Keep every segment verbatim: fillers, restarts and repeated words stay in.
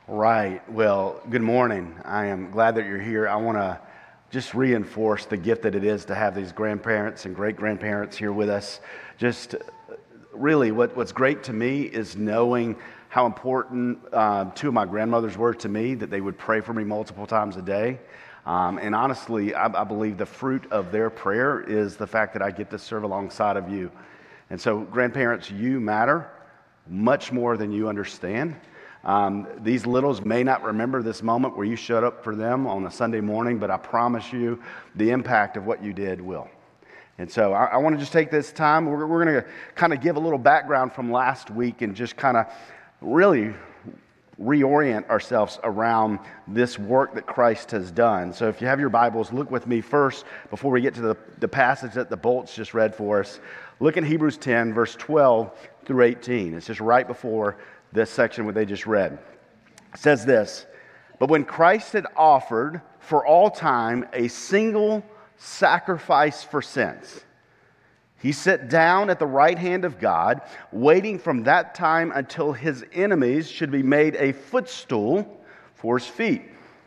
Right. Well, good morning. I am glad that you're here. I want to just reinforce the gift that it is to have these grandparents and great-grandparents here with us. Just really what, what's great to me is knowing how important uh, two of my grandmothers were to me, that they would pray for me multiple times a day. Um, and honestly, I, I believe the fruit of their prayer is the fact that I get to serve alongside of you. And so, grandparents, you matter much more than you understand. Um, these littles may not remember this moment where you showed up for them on a Sunday morning, but I promise you the impact of what you did will. And so I, I want to just take this time. We're, we're going to kind of give a little background from last week and just kind of really reorient ourselves around this work that Christ has done. So if you have your Bibles, look with me first before we get to the, the passage that the Bolts just read for us. Look in Hebrews ten, verse twelve through eighteen. It's just right before this section what they just read. It says this: "But when Christ had offered for all time a single sacrifice for sins, he sat down at the right hand of God, waiting from that time until his enemies should be made a footstool for his feet.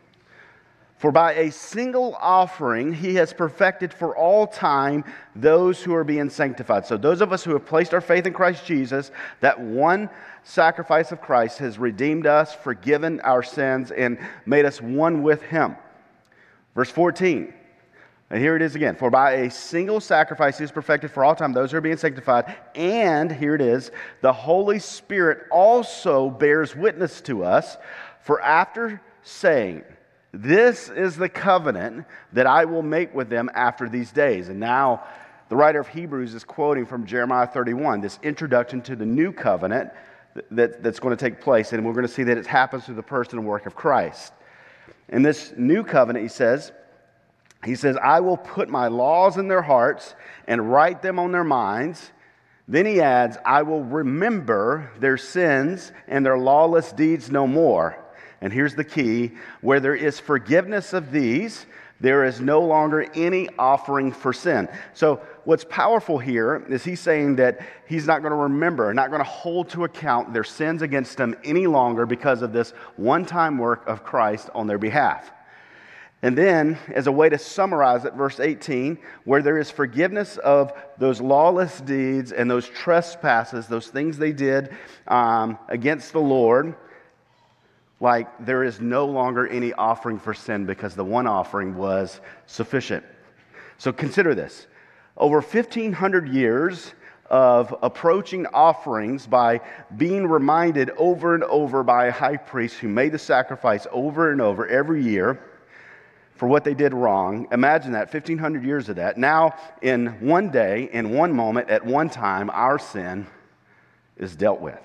For by a single offering he has perfected for all time those who are being sanctified." So those of us who have placed our faith in Christ Jesus, that one sacrifice of Christ has redeemed us, forgiven our sins, and made us one with him. Verse fourteen. And here it is again. "For by a single sacrifice he has perfected for all time those who are being sanctified. And," here it is, "the Holy Spirit also bears witness to us. For after saying, 'This is the covenant that I will make with them after these days.'" And now the writer of Hebrews is quoting from Jeremiah thirty-one, this introduction to the new covenant that, that's going to take place. And we're going to see that it happens through the person and work of Christ. In this new covenant, he says, He says, "I will put my laws in their hearts and write them on their minds." Then he adds, "I will remember their sins and their lawless deeds no more." And here's the key: "Where there is forgiveness of these, there is no longer any offering for sin." So what's powerful here is he's saying that he's not going to remember, not going to hold to account their sins against them any longer because of this one-time work of Christ on their behalf. And then, as a way to summarize it, verse eighteen, "Where there is forgiveness of those lawless deeds and those trespasses, those things they did um, against the Lord, like there is no longer any offering for sin because the one offering was sufficient." So consider this. Over fifteen hundred years of approaching offerings by being reminded over and over by a high priest who made the sacrifice over and over every year for what they did wrong. Imagine that, fifteen hundred years of that. Now, in one day, in one moment, at one time, our sin is dealt with.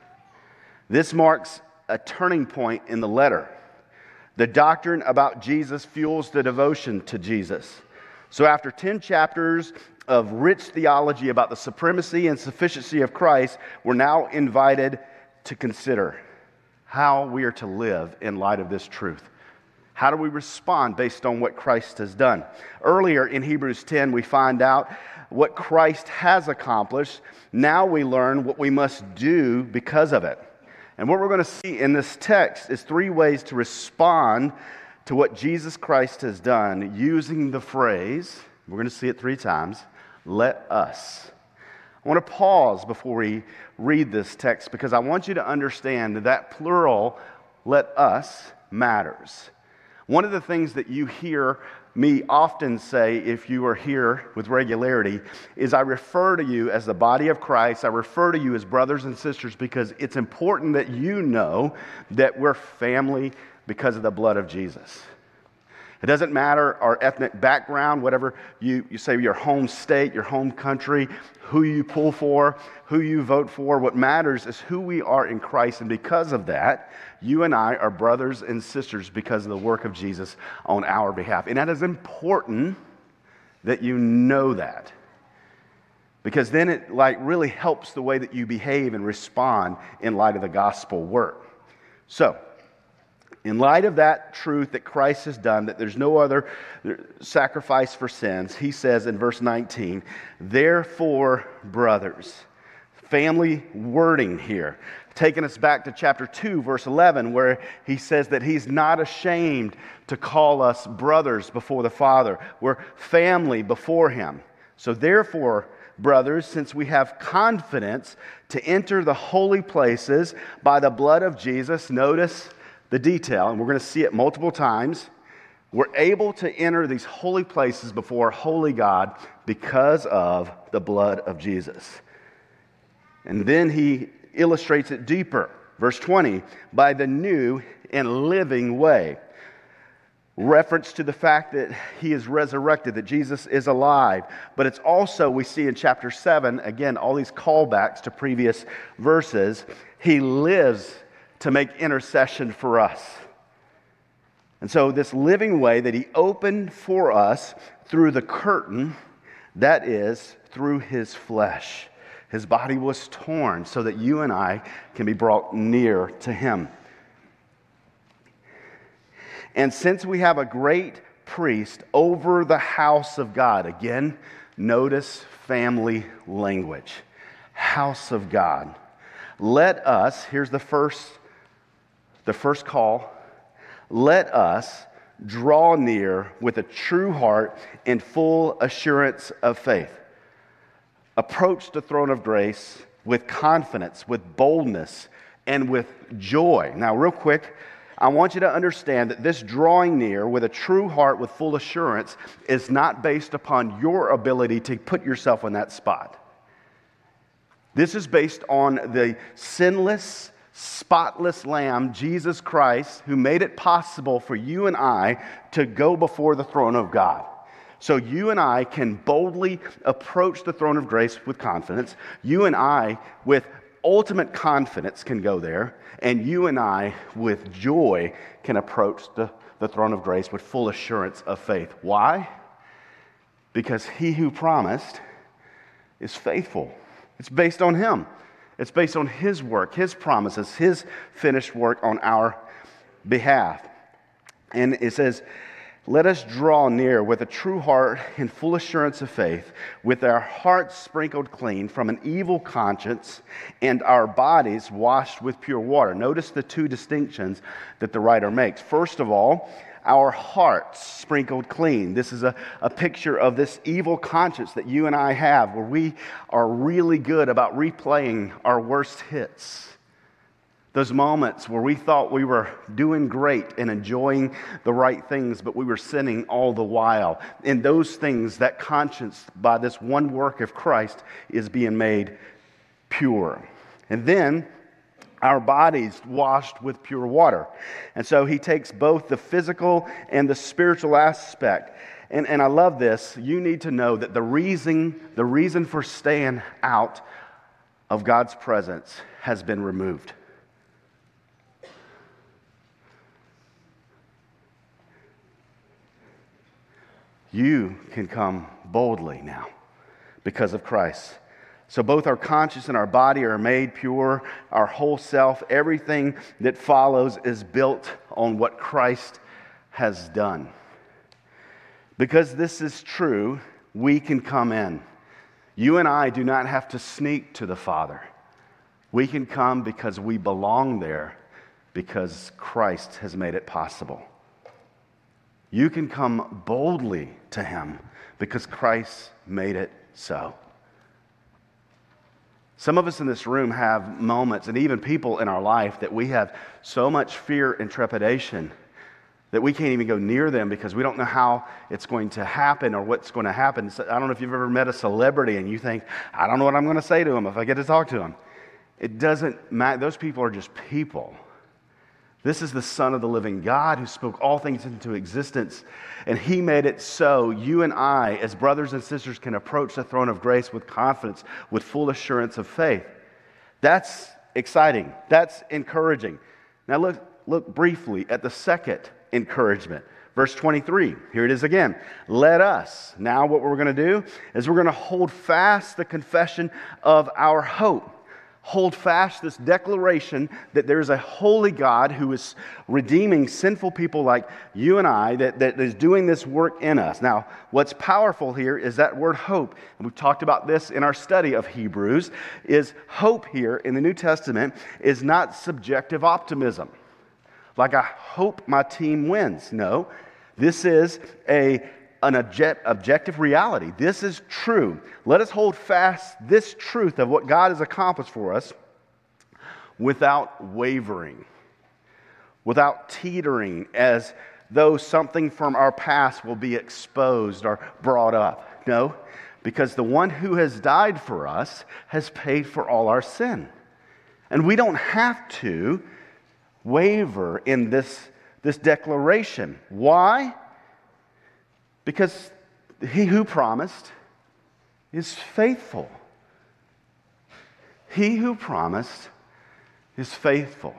This marks a turning point in the letter. The doctrine about Jesus fuels the devotion to Jesus. So after ten chapters of rich theology about the supremacy and sufficiency of Christ, we're now invited to consider how we are to live in light of this truth. How do we respond based on what Christ has done? Earlier in Hebrews ten, we find out what Christ has accomplished. Now we learn what we must do because of it. And what we're going to see in this text is three ways to respond to what Jesus Christ has done using the phrase, we're going to see it three times, "let us." I want to pause before we read this text because I want you to understand that that plural, "let us," matters. One of the things that you hear me often say, if you are here with regularity, is I refer to you as the body of Christ. I refer to you as brothers and sisters because it's important that you know that we're family because of the blood of Jesus. It doesn't matter our ethnic background, whatever you, you say, your home state, your home country, who you pull for, who you vote for. What matters is who we are in Christ. And because of that, you and I are brothers and sisters because of the work of Jesus on our behalf. And that is important that you know that. Because then it like really helps the way that you behave and respond in light of the gospel work. So, in light of that truth that Christ has done, that there's no other sacrifice for sins, he says in verse nineteen, "Therefore, brothers," family wording here. taking us back to chapter two, verse eleven, where he says that he's not ashamed to call us brothers before the Father. We're family before him. So therefore, brothers, since we have confidence to enter the holy places by the blood of Jesus, notice the detail, and we're going to see it multiple times. We're able to enter these holy places before a holy God because of the blood of Jesus. And then he illustrates it deeper. Verse twenty, by the new and living way. Reference to the fact that he is resurrected, that Jesus is alive. But it's also, we see in chapter seven, again, all these callbacks to previous verses. He lives to make intercession for us. And so this living way that he opened for us through the curtain, that is, through his flesh. His body was torn so that you and I can be brought near to him. And since we have a great priest over the house of God, again, notice family language. House of God. Let us, here's the first, the first call, let us draw near with a true heart and full assurance of faith. Approach the throne of grace with confidence, with boldness, and with joy. Now, real quick, I want you to understand that this drawing near with a true heart with full assurance is not based upon your ability to put yourself in that spot. This is based on the sinless, spotless Lamb, Jesus Christ, who made it possible for you and I to go before the throne of God. So you and I can boldly approach the throne of grace with confidence. You and I, with ultimate confidence, can go there. And you and I, with joy, can approach the, the throne of grace with full assurance of faith. Why? Because he who promised is faithful. It's based on him. It's based on his work, his promises, his finished work on our behalf. And it says, let us draw near with a true heart and full assurance of faith, with our hearts sprinkled clean from an evil conscience and our bodies washed with pure water. Notice the two distinctions that the writer makes. First of all, our hearts sprinkled clean. This is a, a picture of this evil conscience that you and I have, where we are really good about replaying our worst hits. Those moments where we thought we were doing great and enjoying the right things, but we were sinning all the while. And those things, that conscience, by this one work of Christ, is being made pure. And then our bodies washed with pure water. And so he takes both the physical and the spiritual aspect. And, and I love this. You need to know that the reason, the reason for staying out of God's presence has been removed. You can come boldly now because of Christ. So both our conscience and our body are made pure. Our whole self, everything that follows is built on what Christ has done. Because this is true, we can come in. You and I do not have to sneak to the Father. We can come because we belong there, because Christ has made it possible. You can come boldly to him because Christ made it so. Some of us in this room have moments, and even people in our life, that we have so much fear and trepidation that we can't even go near them because we don't know how it's going to happen or what's going to happen. So I don't know if you've ever met a celebrity and you think, I don't know what I'm going to say to him if I get to talk to him. It doesn't matter. Those people are just people. This is the Son of the living God who spoke all things into existence, and he made it so you and I, as brothers and sisters, can approach the throne of grace with confidence, with full assurance of faith. That's exciting. That's encouraging. Now look, look briefly at the second encouragement. Verse twenty-three, here it is again. Let us. Now what we're going to do is we're going to hold fast the confession of our hope. hold fast this declaration that there's a holy God who is redeeming sinful people like you and I, that, that is doing this work in us. Now, what's powerful here is that word hope. And we've talked about this in our study of Hebrews, is hope here in the New Testament is not subjective optimism. Like, I hope my team wins. No, this is a an object, objective reality. This is true. Let us hold fast this truth of what God has accomplished for us without wavering, without teetering as though something from our past will be exposed or brought up. No, because the one who has died for us has paid for all our sin. And we don't have to waver in this, this declaration. Why? Because he who promised is faithful. He who promised is faithful.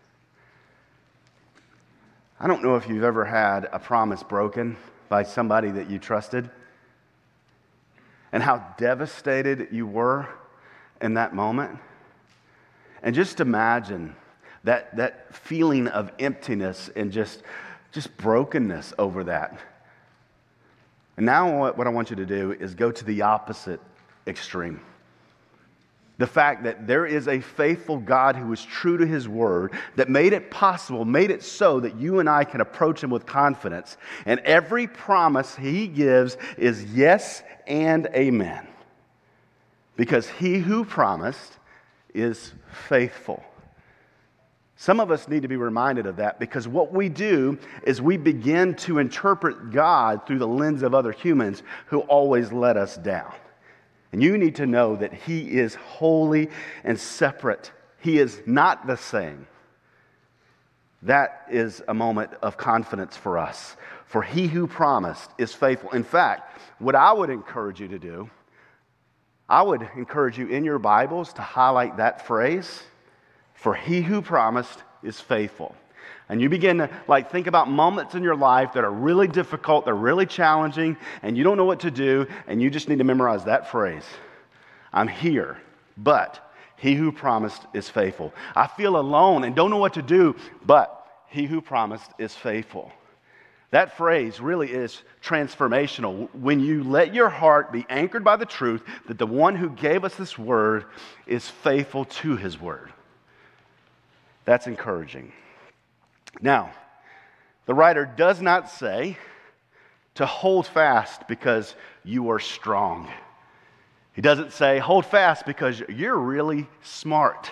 I don't know if you've ever had a promise broken by somebody that you trusted and how devastated you were in that moment. And just imagine that, that feeling of emptiness and just, just brokenness over that. And now what I want you to do is go to the opposite extreme. The fact that there is a faithful God who is true to His word, that made it possible, made it so that you and I can approach Him with confidence. And every promise He gives is yes and amen. Because He who promised is faithful. Some of us need to be reminded of that, because what we do is we begin to interpret God through the lens of other humans who always let us down. And you need to know that He is holy and separate. He is not the same. That is a moment of confidence for us. For He who promised is faithful. In fact, what I would encourage you to do, I would encourage you in your Bibles to highlight that phrase. For He who promised is faithful. And you begin to like think about moments in your life that are really difficult, they're really challenging, and you don't know what to do, and you just need to memorize that phrase. I'm here, but He who promised is faithful. I feel alone and don't know what to do, but He who promised is faithful. That phrase really is transformational when you let your heart be anchored by the truth that the one who gave us this word is faithful to His word. That's encouraging. Now, the writer does not say to hold fast because you are strong. He doesn't say hold fast because you're really smart.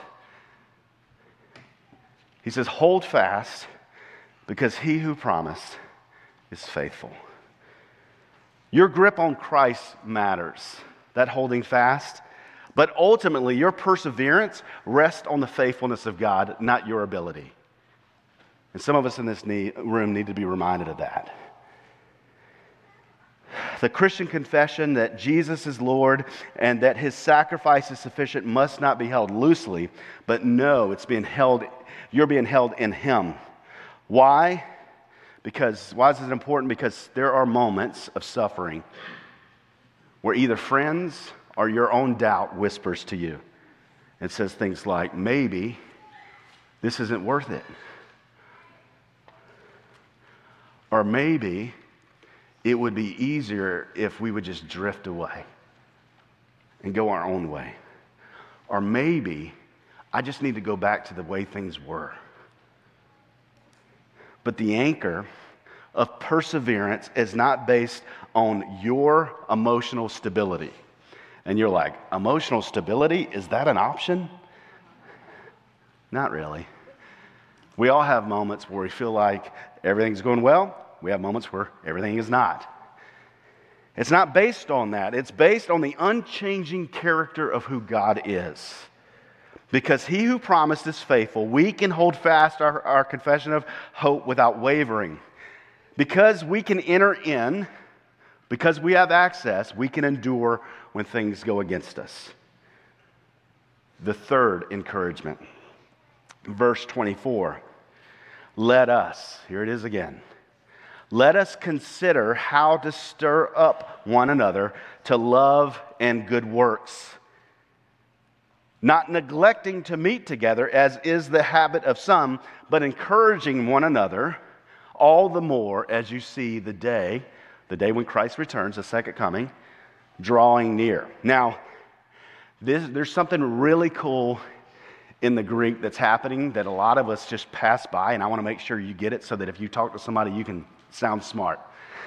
He says hold fast because He who promised is faithful. Your grip on Christ matters, that holding fast. But ultimately, your perseverance rests on the faithfulness of God, not your ability. And some of us in this room need to be reminded of that. The Christian confession that Jesus is Lord and that His sacrifice is sufficient must not be held loosely, but no, it's being held, you're being held in Him. Why? Because, why is it important? Because there are moments of suffering where either friends or your own doubt whispers to you. It says things like, maybe this isn't worth it. Or maybe it would be easier if we would just drift away and go our own way. Or maybe I just need to go back to the way things were. But the anchor of perseverance is not based on your emotional stability. And you're like, emotional stability, is that an option? Not really. We all have moments where we feel like everything's going well. We have moments where everything is not. It's not based on that. It's based on the unchanging character of who God is. Because He who promised is faithful, we can hold fast our, our confession of hope without wavering. Because we can enter in, because we have access, we can endure when things go against us. The third encouragement, verse twenty-four. Let us, here it is again, let us consider how to stir up one another to love and good works. not neglecting to meet together, as is the habit of some, but encouraging one another, all the more as you see the day, the day when Christ returns, the second coming, drawing near. Now, this, there's something really cool in the Greek that's happening that a lot of us just pass by, and I want to make sure you get it so that if you talk to somebody, you can sound smart.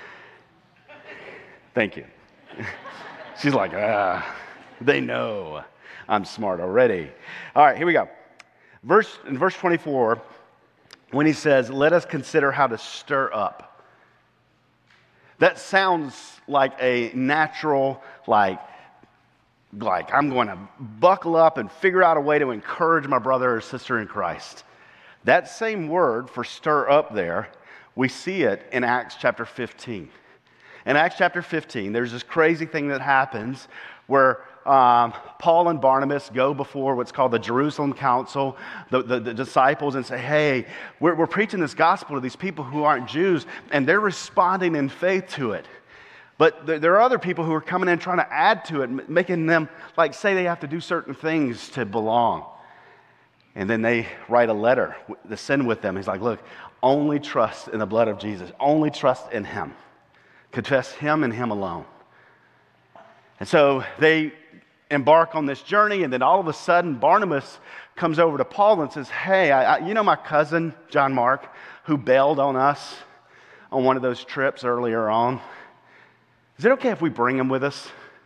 Thank you. She's like, ah, they know I'm smart already. All right, here we go. Verse in verse twenty-four, when he says, let us consider how to stir up. That sounds like a natural, like, like I'm going to buckle up and figure out a way to encourage my brother or sister in Christ. That same word for stir up there, we see it in Acts chapter fifteen. In Acts chapter fifteen, there's this crazy thing that happens where um, Paul and Barnabas go before what's called the Jerusalem Council, the, the, the disciples, and say, hey, we're, we're preaching this gospel to these people who aren't Jews, and they're responding in faith to it. But there, there are other people who are coming in trying to add to it, making them like say they have to do certain things to belong. And then they write a letter to send with them. He's like, look, only trust in the blood of Jesus. Only trust in him. Confess him and him alone. And so they embark on this journey, and then all of a sudden Barnabas comes over to Paul and says, hey, I, I, you know my cousin, John Mark, who bailed on us on one of those trips earlier on? Is it okay if we bring him with us?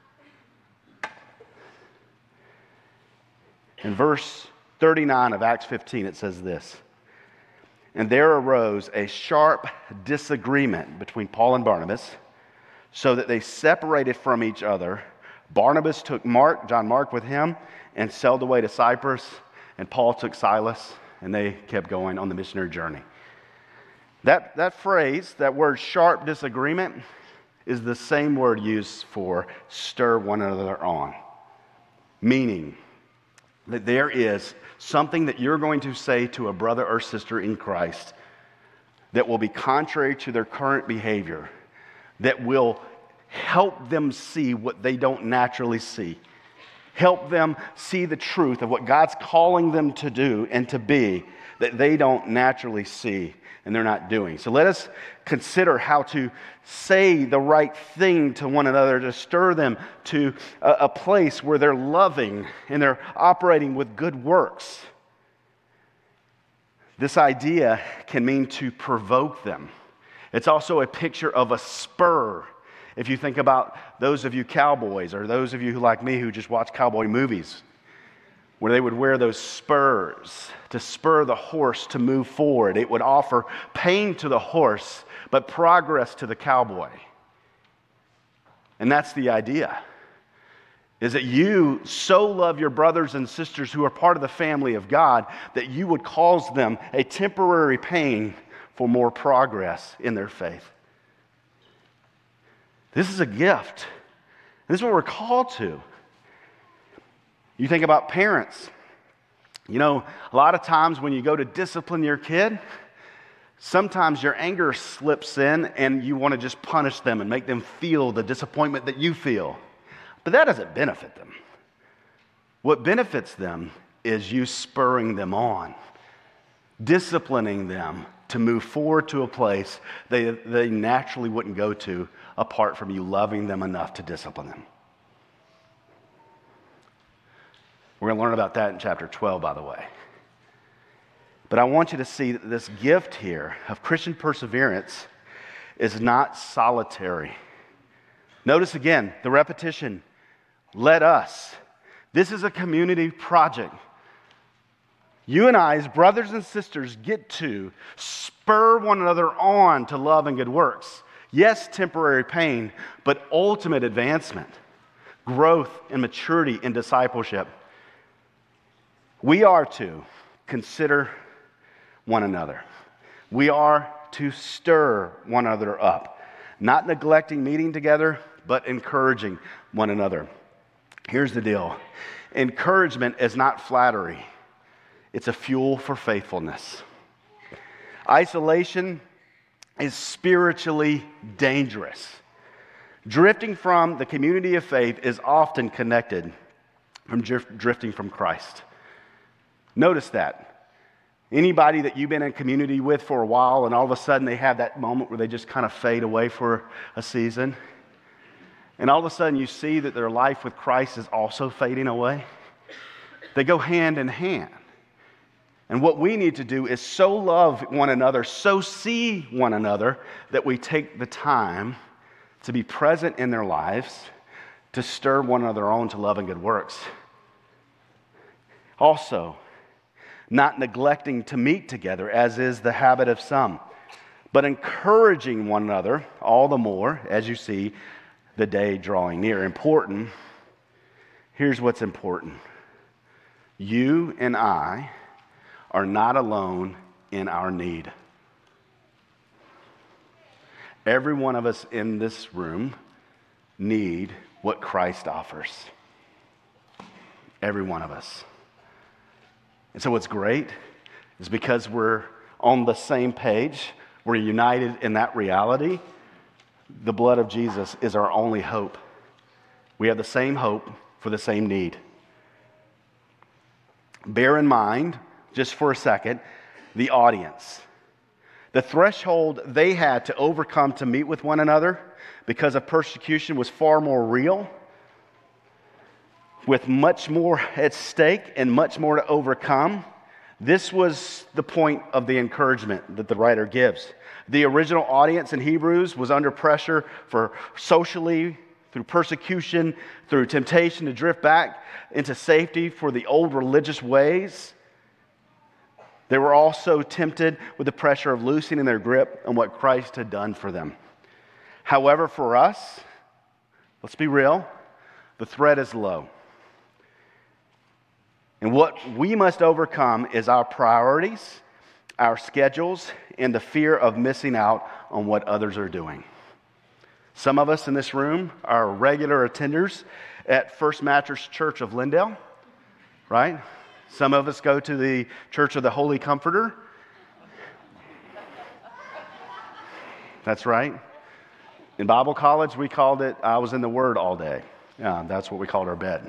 In verse thirty-nine of Acts fifteen, it says this, and there arose a sharp disagreement between Paul and Barnabas, so that they separated from each other. Barnabas took Mark, John Mark with him, and sailed away to Cyprus, and Paul took Silas, and they kept going on the missionary journey. That, that phrase, that word sharp disagreement, is the same word used for stir one another on. Meaning that there is something that you're going to say to a brother or sister in Christ that will be contrary to their current behavior, that will help them see what they don't naturally see. Help them see the truth of what God's calling them to do and to be that they don't naturally see and they're not doing. So let us consider how to say the right thing to one another, to stir them to a, a place where they're loving and they're operating with good works. This idea can mean to provoke them. It's also a picture of a spur. If you think about those of you cowboys or those of you who like me who just watch cowboy movies, where they would wear those spurs to spur the horse to move forward. It would offer pain to the horse, but progress to the cowboy. And that's the idea, is that you so love your brothers and sisters who are part of the family of God that you would cause them a temporary pain for more progress in their faith. This is a gift. This is what we're called to. You think about parents. You know, a lot of times when you go to discipline your kid, sometimes your anger slips in and you want to just punish them and make them feel the disappointment that you feel. But that doesn't benefit them. What benefits them is you spurring them on, disciplining them to move forward to a place they, they naturally wouldn't go to apart from you loving them enough to discipline them. We're going to learn about that in chapter twelve, by the way. But I want you to see that this gift here of Christian perseverance is not solitary. Notice again the repetition, let us. This is a community project. You and I, as brothers and sisters, get to spur one another on to love and good works. Yes, temporary pain, but ultimate advancement, growth and maturity in discipleship. We are to consider one another. We are to stir one another up, not neglecting meeting together, but encouraging one another. Here's the deal. Encouragement is not flattery. It's a fuel for faithfulness. Isolation is spiritually dangerous. Drifting from the community of faith is often connected from drif- drifting from Christ. Notice that. Anybody that you've been in community with for a while and all of a sudden they have that moment where they just kind of fade away for a season, and all of a sudden you see that their life with Christ is also fading away. They go hand in hand. And what we need to do is so love one another, so see one another, that we take the time to be present in their lives, to stir one another on to love and good works. Also, not neglecting to meet together, as is the habit of some, but encouraging one another all the more as you see the day drawing near. Important. Here's what's important. You and I are not alone in our need. Every one of us in this room need what Christ offers. Every one of us. And so what's great is because we're on the same page, we're united in that reality, the blood of Jesus is our only hope. We have the same hope for the same need. Bear in mind, just for a second, the audience. The threshold they had to overcome to meet with one another because of persecution was far more real, with much more at stake and much more to overcome. This was the point of the encouragement that the writer gives. The original audience in Hebrews was under pressure for socially, through persecution, through temptation to drift back into safety for the old religious ways. They were also tempted with the pressure of loosening their grip on what Christ had done for them. However, for us, let's be real, the threat is low. And what we must overcome is our priorities, our schedules, and the fear of missing out on what others are doing. Some of us in this room are regular attenders at First Mattress Church of Lindale, right? Some of us go to the Church of the Holy Comforter. That's right. In Bible college, we called it, I was in the Word all day. Yeah, that's what we called our bed.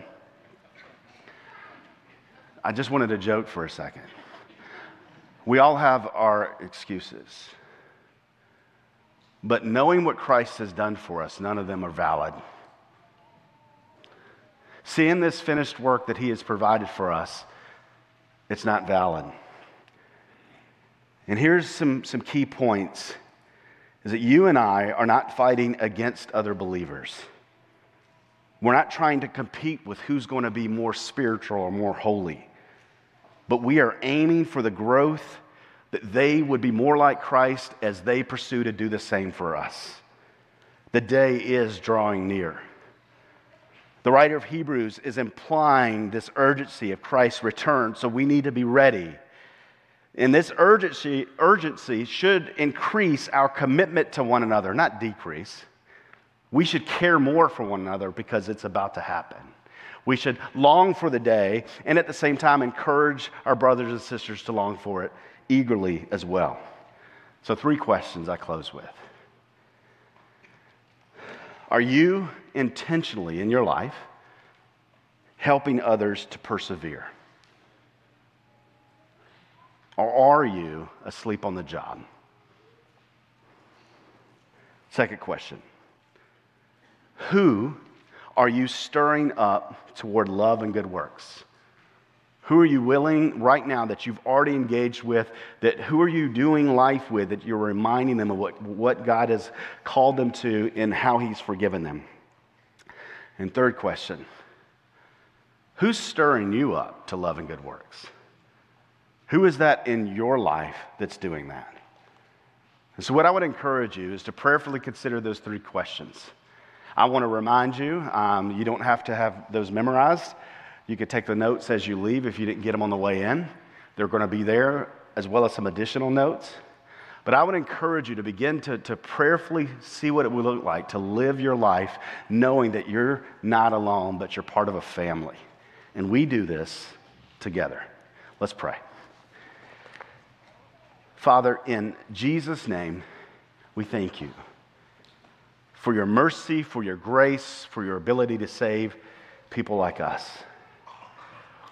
I just wanted to joke for a second. We all have our excuses. But knowing what Christ has done for us, none of them are valid. Seeing this finished work that He has provided for us, it's not valid. And here's some, some key points, is that you and I are not fighting against other believers. We're not trying to compete with who's going to be more spiritual or more holy. But we are aiming for the growth that they would be more like Christ as they pursue to do the same for us. The day is drawing near. The writer of Hebrews is implying this urgency of Christ's return, so we need to be ready. And this urgency, urgency should increase our commitment to one another, not decrease. We should care more for one another because it's about to happen. We should long for the day and at the same time encourage our brothers and sisters to long for it eagerly as well. So three questions I close with. Are you intentionally in your life helping others to persevere? Or are you asleep on the job? Second question. Who are you stirring up toward love and good works? Who are you willing right now that you've already engaged with, that who are you doing life with, that you're reminding them of what, what God has called them to and how He's forgiven them? And third question, who's stirring you up to love and good works? Who is that in your life that's doing that? And so what I would encourage you is to prayerfully consider those three questions. I want to remind you, um, you don't have to have those memorized. You could take the notes as you leave if you didn't get them on the way in. They're going to be there, as well as some additional notes. But I would encourage you to begin to, to prayerfully see what it would look like to live your life knowing that you're not alone, but you're part of a family. And we do this together. Let's pray. Father, in Jesus' name, we thank you for your mercy, for your grace, for your ability to save people like us.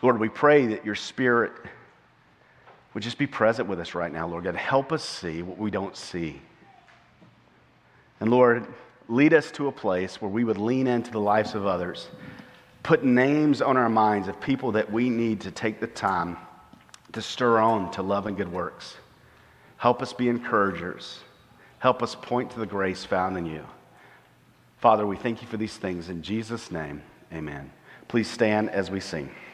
Lord, we pray that your Spirit would just be present with us right now, Lord God. Help us see what we don't see. And Lord, lead us to a place where we would lean into the lives of others, put names on our minds of people that we need to take the time to stir on to love and good works. Help us be encouragers. Help us point to the grace found in you. Father, we thank you for these things. In Jesus' name, amen. Please stand as we sing.